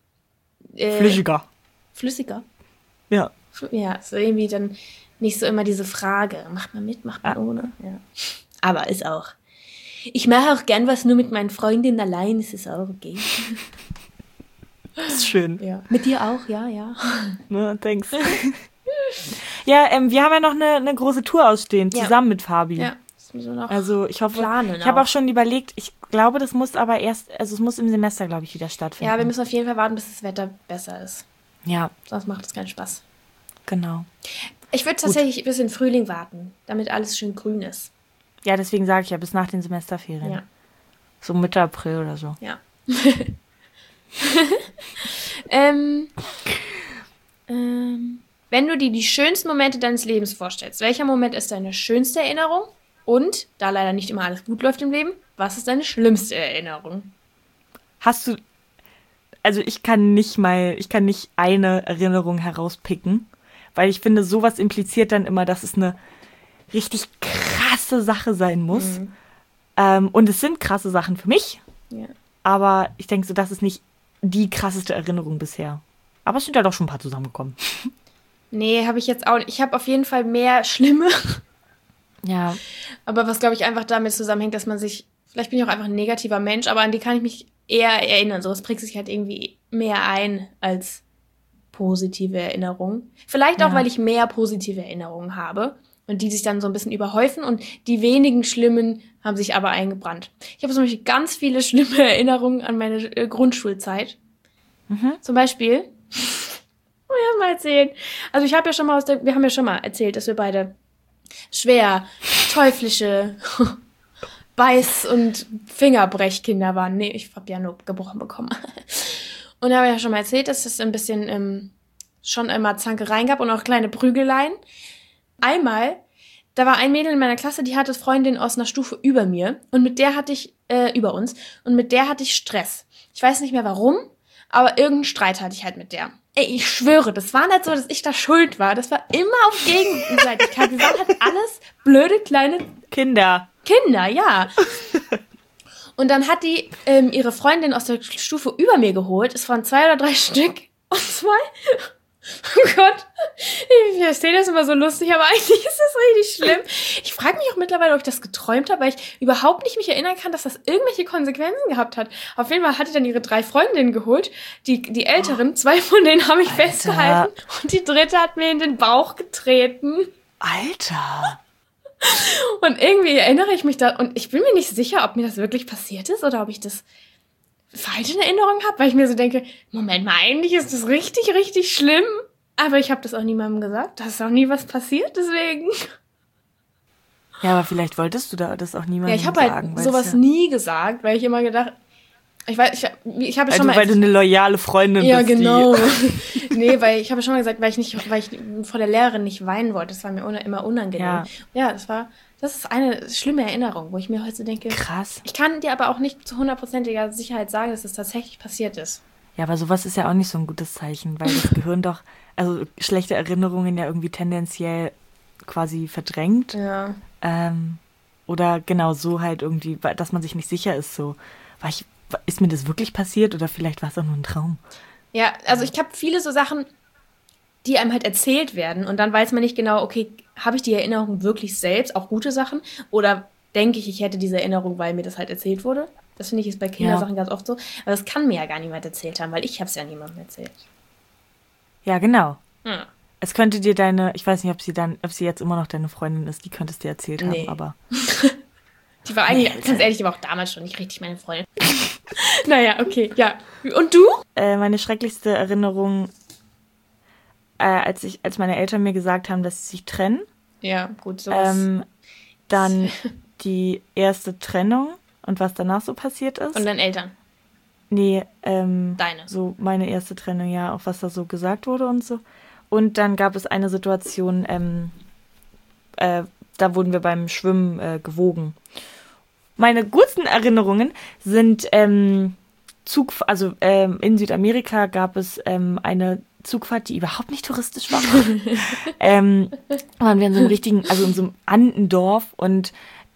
flüssiger. Ja. Ja, so irgendwie dann nicht so immer diese Frage, macht man mit, macht man ohne. Ja. Aber ist auch. Ich mache auch gern was nur mit meinen Freundinnen allein, ist es auch okay. Das ist schön. Ja. Mit dir auch, ja. Ne, thanks. Ja, wir haben ja noch eine große Tour ausstehen, zusammen mit Fabi. Ja, das müssen wir noch also ich hoffe, planen. Ich habe auch schon überlegt, ich glaube, das muss aber es muss im Semester, glaube ich, wieder stattfinden. Ja, wir müssen auf jeden Fall warten, bis das Wetter besser ist. Ja. Sonst macht es keinen Spaß. Genau. Ich würde tatsächlich bis in Frühling warten, damit alles schön grün ist. Ja, deswegen sage ich ja, bis nach den Semesterferien. Ja. So Mitte April oder so. Ja. Wenn du dir die schönsten Momente deines Lebens vorstellst, welcher Moment ist deine schönste Erinnerung? Und, da leider nicht immer alles gut läuft im Leben, was ist deine schlimmste Erinnerung? Hast du, also ich kann nicht eine Erinnerung herauspicken, weil ich finde, sowas impliziert dann immer, dass es eine richtig krasse Sache sein muss. Und es sind krasse Sachen für mich, aber ich denke so, das ist nicht die krasseste Erinnerung bisher. Aber es sind ja doch schon ein paar zusammengekommen. Nee, habe ich jetzt auch nicht. Ich habe auf jeden Fall mehr schlimme. Ja. Aber was, glaube ich, einfach damit zusammenhängt, dass man sich, vielleicht bin ich auch einfach ein negativer Mensch, aber an die kann ich mich eher erinnern. So, es prägt sich halt irgendwie mehr ein als positive Erinnerungen. Vielleicht auch, weil ich mehr positive Erinnerungen habe und die sich dann so ein bisschen überhäufen und die wenigen schlimmen haben sich aber eingebrannt. Ich habe zum Beispiel ganz viele schlimme Erinnerungen an meine Grundschulzeit. Zum Beispiel, muss ich erst mal erzählen. Also wir haben ja schon mal erzählt, dass wir beide schwer teuflische Beiß- und Fingerbrechkinder waren. Nee, ich habe ja nur gebrochen bekommen. Und da habe ich ja schon mal erzählt, dass es ein bisschen schon immer Zankereien gab und auch kleine Prügeleien. Einmal, da war ein Mädel in meiner Klasse, die hatte Freundin aus einer Stufe über mir und mit der hatte ich, über uns, und mit der hatte ich Stress. Ich weiß nicht mehr warum, aber irgendeinen Streit hatte ich halt mit der. Ey, ich schwöre, das war nicht so, dass ich da schuld war. Das war immer auf Gegenseitigkeit. Wir waren halt alles blöde kleine Kinder, ja. Und dann hat die ihre Freundin aus der Stufe über mir geholt. Es waren 2 oder 3 Stück. Und 2... Oh Gott, ich erzähle das immer so lustig, aber eigentlich ist das richtig schlimm. Ich frage mich auch mittlerweile, ob ich das geträumt habe, weil ich überhaupt nicht mich erinnern kann, dass das irgendwelche Konsequenzen gehabt hat. Auf jeden Fall hat die dann ihre 3 Freundinnen geholt, die älteren, 2 von denen haben mich festgehalten und die 3. hat mir in den Bauch getreten. Alter. Und irgendwie erinnere ich mich da, und ich bin mir nicht sicher, ob mir das wirklich passiert ist oder ob ich das falsch in Erinnerung habe, weil ich mir so denke, Moment mal, eigentlich ist das richtig, richtig schlimm. Aber ich habe das auch niemandem gesagt. Da ist auch nie was passiert, deswegen. Ja, aber vielleicht wolltest du da das auch niemandem sagen. Ja, ich habe halt sowas nie gesagt, weil ich immer gedacht, ich habe schon mal... Weil du eine loyale Freundin bist. Ja, genau. Nee, weil ich habe schon mal gesagt, weil ich vor der Lehrerin nicht weinen wollte. Das war mir immer unangenehm. Ja, das ist eine schlimme Erinnerung, wo ich mir heute so denke... Krass. Ich kann dir aber auch nicht zu 100%iger Sicherheit sagen, dass es tatsächlich passiert ist. Ja, aber sowas ist ja auch nicht so ein gutes Zeichen, weil das Gehirn doch... Also schlechte Erinnerungen ja irgendwie tendenziell quasi verdrängt. Ja. Oder genau so halt irgendwie, dass man sich nicht sicher ist, so, ist mir das wirklich passiert oder vielleicht war es auch nur ein Traum? Ja, also ich habe viele so Sachen, die einem halt erzählt werden und dann weiß man nicht genau, okay, habe ich die Erinnerung wirklich selbst, auch gute Sachen, oder denke ich hätte diese Erinnerung, weil mir das halt erzählt wurde. Das finde ich ist bei Kindersachen ganz oft so. Aber das kann mir ja gar niemand erzählt haben, weil ich habe es ja niemandem erzählt. Ja, genau. Ja. Es könnte dir ich weiß nicht, ob sie jetzt immer noch deine Freundin ist, die könnte es dir erzählt haben, aber... Die war eigentlich, ganz ehrlich, die war auch damals schon nicht richtig meine Freundin. Naja, okay, ja. Und du? Meine schrecklichste Erinnerung, als meine Eltern mir gesagt haben, dass sie sich trennen. Ja, gut, sowas. Dann die erste Trennung und was danach so passiert ist. Und deine Eltern? Nee, Deine. So meine erste Trennung, ja, auch was da so gesagt wurde und so. Und dann gab es eine Situation, da wurden wir beim Schwimmen gewogen. Meine guten Erinnerungen sind in Südamerika gab es eine Zugfahrt, die überhaupt nicht touristisch war. Waren wir in so einem in so einem Andendorf und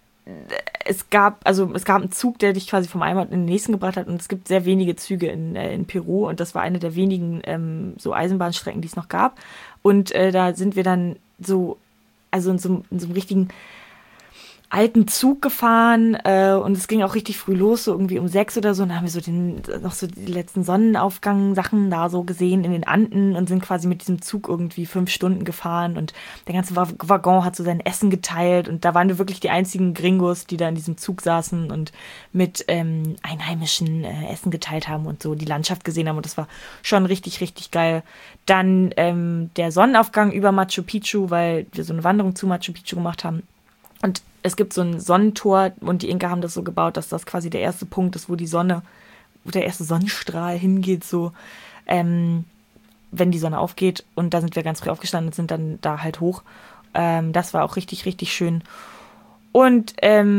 es gab einen Zug, der dich quasi vom einen Ort in den nächsten gebracht hat und es gibt sehr wenige Züge in Peru und das war eine der wenigen so Eisenbahnstrecken, die es noch gab. Und da sind wir dann so, also in so einem richtigen alten Zug gefahren und es ging auch richtig früh los, so irgendwie um 6 oder so. Und dann haben wir so noch so die letzten Sonnenaufgang-Sachen da so gesehen in den Anden und sind quasi mit diesem Zug irgendwie 5 Stunden gefahren und der ganze Waggon hat so sein Essen geteilt und da waren wir wirklich die einzigen Gringos, die da in diesem Zug saßen und mit Einheimischen Essen geteilt haben und so die Landschaft gesehen haben und das war schon richtig, richtig geil. Dann der Sonnenaufgang über Machu Picchu, weil wir so eine Wanderung zu Machu Picchu gemacht haben. Und es gibt so ein Sonnentor und die Inka haben das so gebaut, dass das quasi der erste Punkt ist, wo der erste Sonnenstrahl hingeht, so, wenn die Sonne aufgeht. Und da sind wir ganz früh aufgestanden und sind dann da halt hoch. Das war auch richtig, richtig schön. Und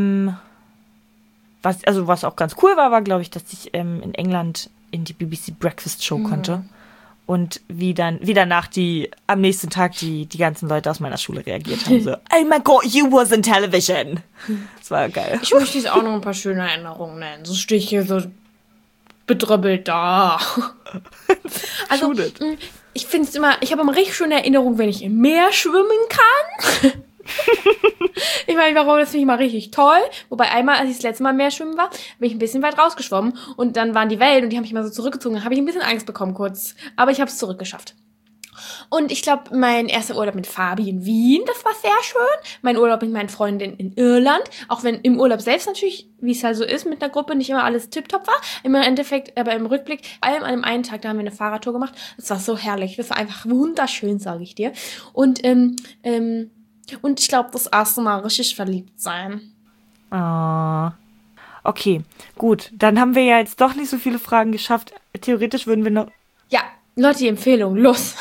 was auch ganz cool war, glaube ich, dass ich in England in die BBC Breakfast Show konnte. Und wie danach am nächsten Tag die ganzen Leute aus meiner Schule reagiert haben. So, oh my God, you was in television. Das war geil. Ich möchte jetzt auch noch ein paar schöne Erinnerungen nennen. So stehe ich hier so bedröppelt da. Also, ich finde es immer, ich habe immer richtig schöne Erinnerungen, wenn ich im Meer schwimmen kann. Ich meine, warum, das finde ich mal richtig toll. Wobei einmal, als ich das letzte Mal im Meer schwimmen war, bin ich ein bisschen weit rausgeschwommen und dann waren die Wellen und die haben mich mal so zurückgezogen. Dann habe ich ein bisschen Angst bekommen kurz. Aber ich habe es zurückgeschafft. Und ich glaube, mein erster Urlaub mit Fabi in Wien, das war sehr schön. Mein Urlaub mit meinen Freundinnen in Irland. Auch wenn im Urlaub selbst natürlich, wie es halt so ist, mit einer Gruppe nicht immer alles tipptopp war. Im Endeffekt, aber im Rückblick, vor allem an dem einen Tag, da haben wir eine Fahrradtour gemacht. Das war so herrlich. Das war einfach wunderschön, sage ich dir. Und ich glaube, das erste Mal richtig verliebt sein. Okay, gut. Dann haben wir ja jetzt doch nicht so viele Fragen geschafft. Theoretisch würden wir noch... Ja, Leute, die Empfehlung, los.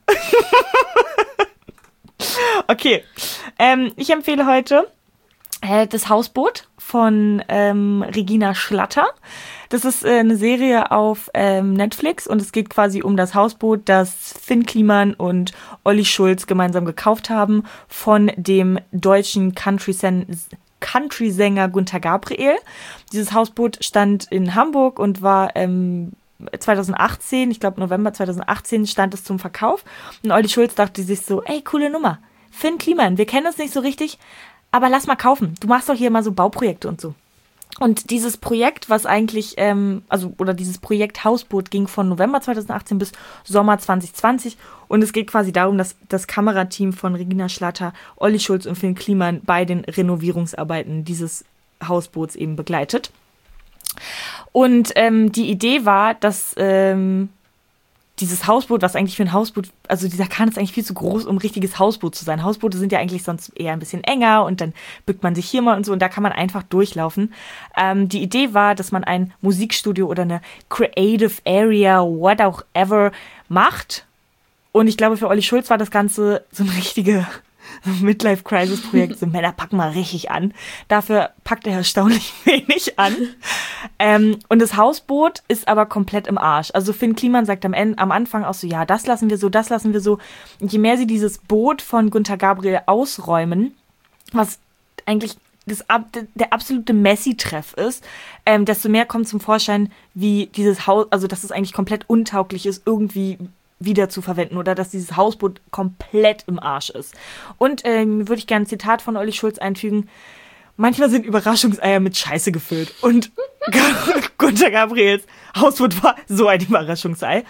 Okay. Ich empfehle heute das Hausboot von Regina Schlatter. Das ist eine Serie auf Netflix und es geht quasi um das Hausboot, das Finn Kliman und Olli Schulz gemeinsam gekauft haben von dem deutschen Country-Sänger Günther Gabriel. Dieses Hausboot stand in Hamburg und war 2018, ich glaube November 2018, stand es zum Verkauf. Und Olli Schulz dachte sich so, ey, coole Nummer. Finn Kliman, wir kennen uns nicht so richtig, aber lass mal kaufen. Du machst doch hier mal so Bauprojekte und so. Und dieses Projekt, was eigentlich, dieses Projekt Hausboot ging von November 2018 bis Sommer 2020. Und es geht quasi darum, dass das Kamerateam von Regina Schlatter, Olli Schulz und Finn Kliman bei den Renovierungsarbeiten dieses Hausboots eben begleitet. Und die Idee war, dass dieses Hausboot, was eigentlich für ein Hausboot, also dieser Kahn ist eigentlich viel zu groß, um ein richtiges Hausboot zu sein. Hausboote sind ja eigentlich sonst eher ein bisschen enger und dann bückt man sich hier mal und so und da kann man einfach durchlaufen. Die Idee war, dass man ein Musikstudio oder eine Creative Area, what auch ever, macht. Und ich glaube, für Olli Schulz war das Ganze so eine richtige so ein Midlife-Crisis-Projekt, so Männer packen mal richtig an. Dafür packt er erstaunlich wenig an. Und das Hausboot ist aber komplett im Arsch. Also Finn Kliman sagt am Anfang auch so, ja, das lassen wir so, das lassen wir so. Und je mehr sie dieses Boot von Günther Gabriel ausräumen, was eigentlich der absolute Messi-Treff ist, desto mehr kommt zum Vorschein, wie dieses Haus, also dass es eigentlich komplett untauglich ist, irgendwie wieder zu verwenden oder dass dieses Hausboot komplett im Arsch ist. Und würde ich gerne ein Zitat von Olli Schulz einfügen. Manchmal sind Überraschungseier mit Scheiße gefüllt. Und Günther Gabriels Hausboot war so ein Überraschungsei.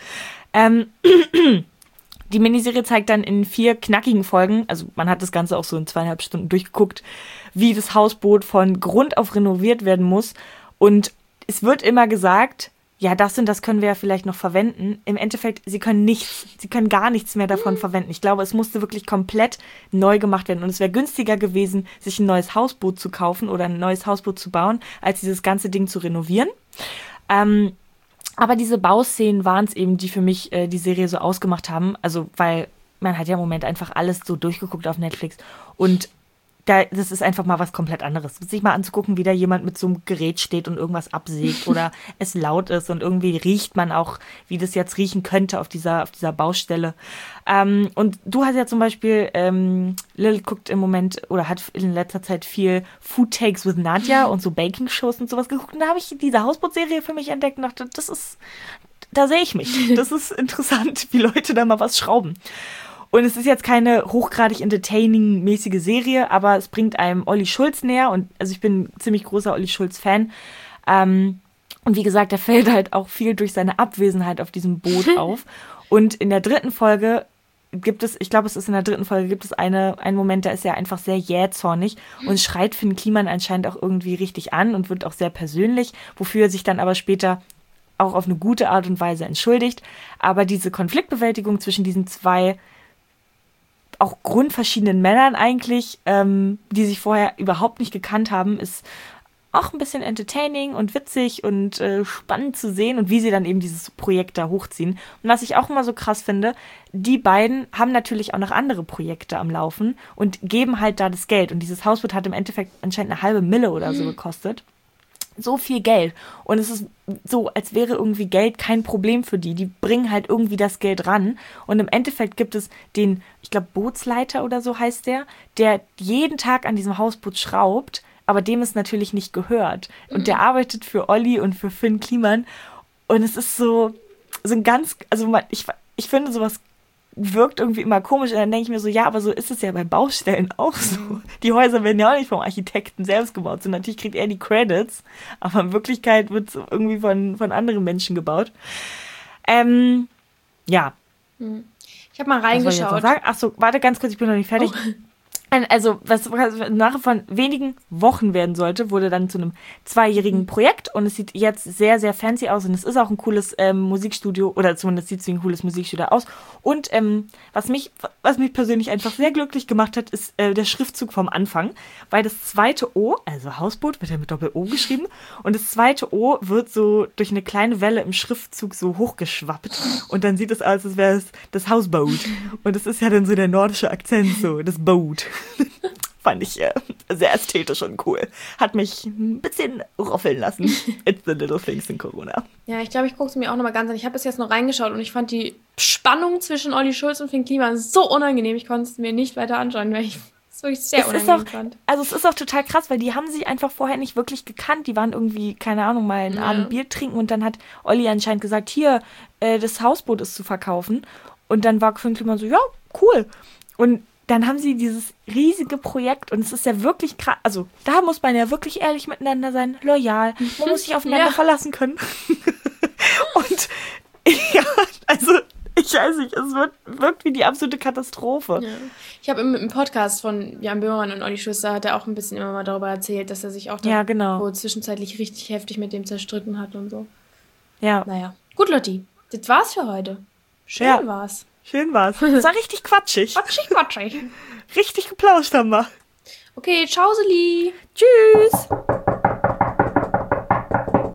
Die Miniserie zeigt dann in 4 knackigen Folgen, also man hat das Ganze auch so in 2,5 Stunden durchgeguckt, wie das Hausboot von Grund auf renoviert werden muss. Und es wird immer gesagt, ja, das und das können wir ja vielleicht noch verwenden. Im Endeffekt, sie können gar nichts mehr davon verwenden. Ich glaube, es musste wirklich komplett neu gemacht werden. Und es wäre günstiger gewesen, sich ein neues Hausboot zu kaufen oder ein neues Hausboot zu bauen, als dieses ganze Ding zu renovieren. Aber diese Bauszenen waren es eben, die für mich die Serie so ausgemacht haben. Also, weil man hat ja im Moment einfach alles so durchgeguckt auf Netflix. Und das ist einfach mal was komplett anderes. Sich mal anzugucken, wie da jemand mit so einem Gerät steht und irgendwas absägt oder es laut ist und irgendwie riecht man auch, wie das jetzt riechen könnte auf dieser Baustelle. Und du hast ja zum Beispiel, Lil guckt im Moment oder hat in letzter Zeit viel Food Takes with Nadja und so Baking-Shows und sowas geguckt. Und da habe ich diese Hausbootserie für mich entdeckt und dachte, da sehe ich mich. Das ist interessant, wie Leute da mal was schrauben. Und es ist jetzt keine hochgradig entertaining-mäßige Serie, aber es bringt einem Olli Schulz näher. Und also ich bin ein ziemlich großer Olli Schulz-Fan. Und wie gesagt, er fällt halt auch viel durch seine Abwesenheit auf diesem Boot auf. Und in der 3. Folge gibt es einen Moment, da ist er einfach sehr jähzornig und schreit Finn Kliman anscheinend auch irgendwie richtig an und wird auch sehr persönlich, wofür er sich dann aber später auch auf eine gute Art und Weise entschuldigt. Aber diese Konfliktbewältigung zwischen diesen 2 auch grundverschiedenen Männern eigentlich, die sich vorher überhaupt nicht gekannt haben, ist auch ein bisschen entertaining und witzig und spannend zu sehen und wie sie dann eben dieses Projekt da hochziehen. Und was ich auch immer so krass finde, die beiden haben natürlich auch noch andere Projekte am Laufen und geben halt da das Geld. Und dieses Hausboot hat im Endeffekt anscheinend 500.000 oder so gekostet. So viel Geld. Und es ist so, als wäre irgendwie Geld kein Problem für die. Die bringen halt irgendwie das Geld ran. Und im Endeffekt gibt es den, ich glaube, Bootsleiter oder so heißt der jeden Tag an diesem Hausboot schraubt, aber dem es natürlich nicht gehört. Und der arbeitet für Olli und für Finn Kliman. Und es ist so ein ganz, also ich finde sowas wirkt irgendwie immer komisch. Und dann denke ich mir so, ja, aber so ist es ja bei Baustellen auch so. Die Häuser werden ja auch nicht vom Architekten selbst gebaut. So natürlich kriegt er die Credits, aber in Wirklichkeit wird es irgendwie von anderen Menschen gebaut. Ja. Ich habe mal reingeschaut. Achso, warte ganz kurz, ich bin noch nicht fertig. Oh. Also, was nachher von wenigen Wochen werden sollte, wurde dann zu einem 2-jährigen Projekt und es sieht jetzt sehr, sehr fancy aus und es ist auch ein cooles Musikstudio oder zumindest sieht es wie ein cooles Musikstudio aus. Und was mich persönlich einfach sehr glücklich gemacht hat, ist der Schriftzug vom Anfang, weil das zweite O, also Hausboot, wird ja mit Doppel-O geschrieben und das zweite O wird so durch eine kleine Welle im Schriftzug so hochgeschwappt und dann sieht es aus, als wäre es das Hausboot. Und das ist ja dann so der nordische Akzent, so das Boot. Fand ich sehr ästhetisch und cool. Hat mich ein bisschen roffeln lassen. It's the little things in Corona. Ja, ich glaube, ich gucke es mir auch nochmal ganz an. Ich habe bis jetzt noch reingeschaut und ich fand die Spannung zwischen Olli Schulz und Finn Kliman so unangenehm. Ich konnte es mir nicht weiter anschauen, weil ich es wirklich sehr unangenehm fand. Also es ist auch total krass, weil die haben sich einfach vorher nicht wirklich gekannt. Die waren irgendwie, keine Ahnung, mal ein Abend Bier trinken und dann hat Olli anscheinend gesagt, hier, das Hausboot ist zu verkaufen. Und dann war Finn Kliman so, ja, cool. Und dann haben sie dieses riesige Projekt und es ist ja wirklich krass, also da muss man ja wirklich ehrlich miteinander sein, loyal, man muss sich aufeinander verlassen können. Und ja, also ich weiß nicht, es wirkt wie die absolute Katastrophe. Ja. Ich habe im Podcast von Jan Böhmermann und Olli Schulz, da hat er auch ein bisschen immer mal darüber erzählt, dass er sich auch wohl zwischenzeitlich richtig heftig mit dem zerstritten hat und so. Ja. Naja. Gut, Lotti, das war's für heute. Schön war's. Schön war's. Das war richtig quatschig. Quatschig. Richtig geplauscht haben wir. Okay, ciao, Seli. Tschüss.